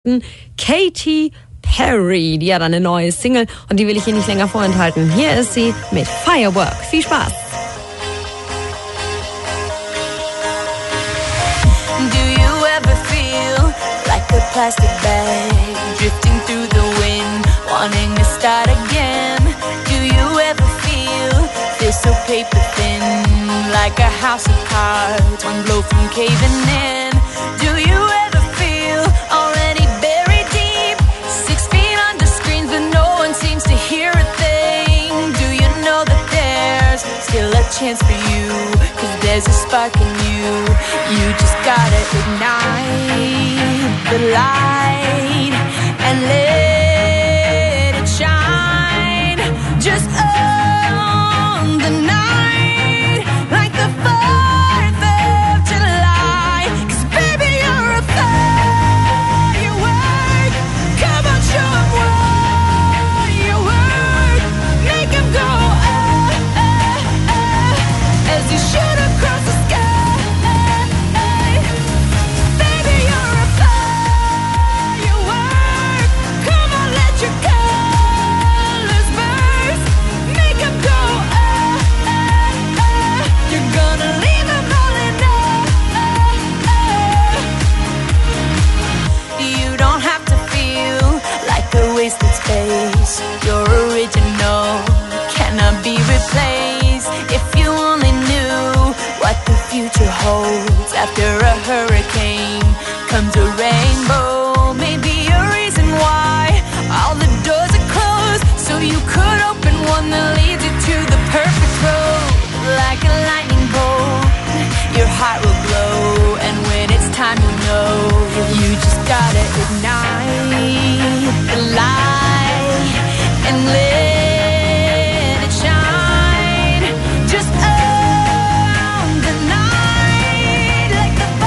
Katy Perry, die hat eine neue Single und die will ich hier nicht länger vorenthalten. Hier ist sie mit Firework. Viel Spaß! Plastic bag drifting through the wind, wanting to start again. Do you ever feel so paper thin, like a house of cards, one blow from caving in? Do you ever feel already buried deep, 6 feet under screens but no one seems to hear a thing? Do you know that there's still a chance for you, 'cause there's a spark in you? You just gotta ignite the light and let it shine. Just own the night like the 4th of July. 'Cause baby, you're a firework. Come on, show 'em what you work. Make 'em go as you shoot across the sky. Wasted space, your original cannot be replaced. If you only knew what the future holds, after a hurricane comes a rainbow. Maybe a reason why all the doors are closed, so you could open one that leads you to the perfect road. Like a lightning bolt, your heart will glow, and when it's time to know, you just gotta ignite the light and let it shine. Just own the night like the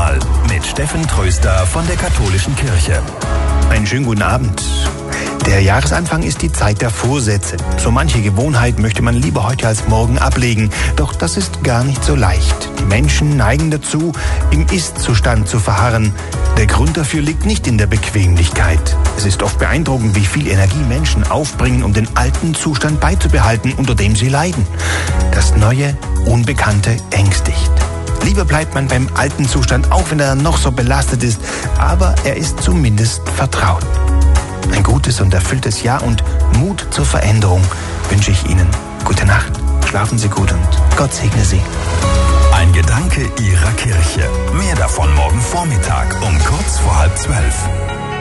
mal mit Steffen Tröster von der Katholischen Kirche. Einen schönen guten Abend. Der Jahresanfang ist die Zeit der Vorsätze. So manche Gewohnheit möchte man lieber heute als morgen ablegen. Doch das ist gar nicht so leicht. Die Menschen neigen dazu, im Ist-Zustand zu verharren. Der Grund dafür liegt nicht in der Bequemlichkeit. Es ist oft beeindruckend, wie viel Energie Menschen aufbringen, um den alten Zustand beizubehalten, unter dem sie leiden. Das Neue, Unbekannte ängstigt. Lieber bleibt man beim alten Zustand, auch wenn er noch so belastet ist, aber er ist zumindest vertraut. Ein gutes und erfülltes Jahr und Mut zur Veränderung wünsche ich Ihnen. Gute Nacht, schlafen Sie gut und Gott segne Sie. Ein Gedanke Ihrer Kirche. Mehr davon morgen Vormittag um 11:45.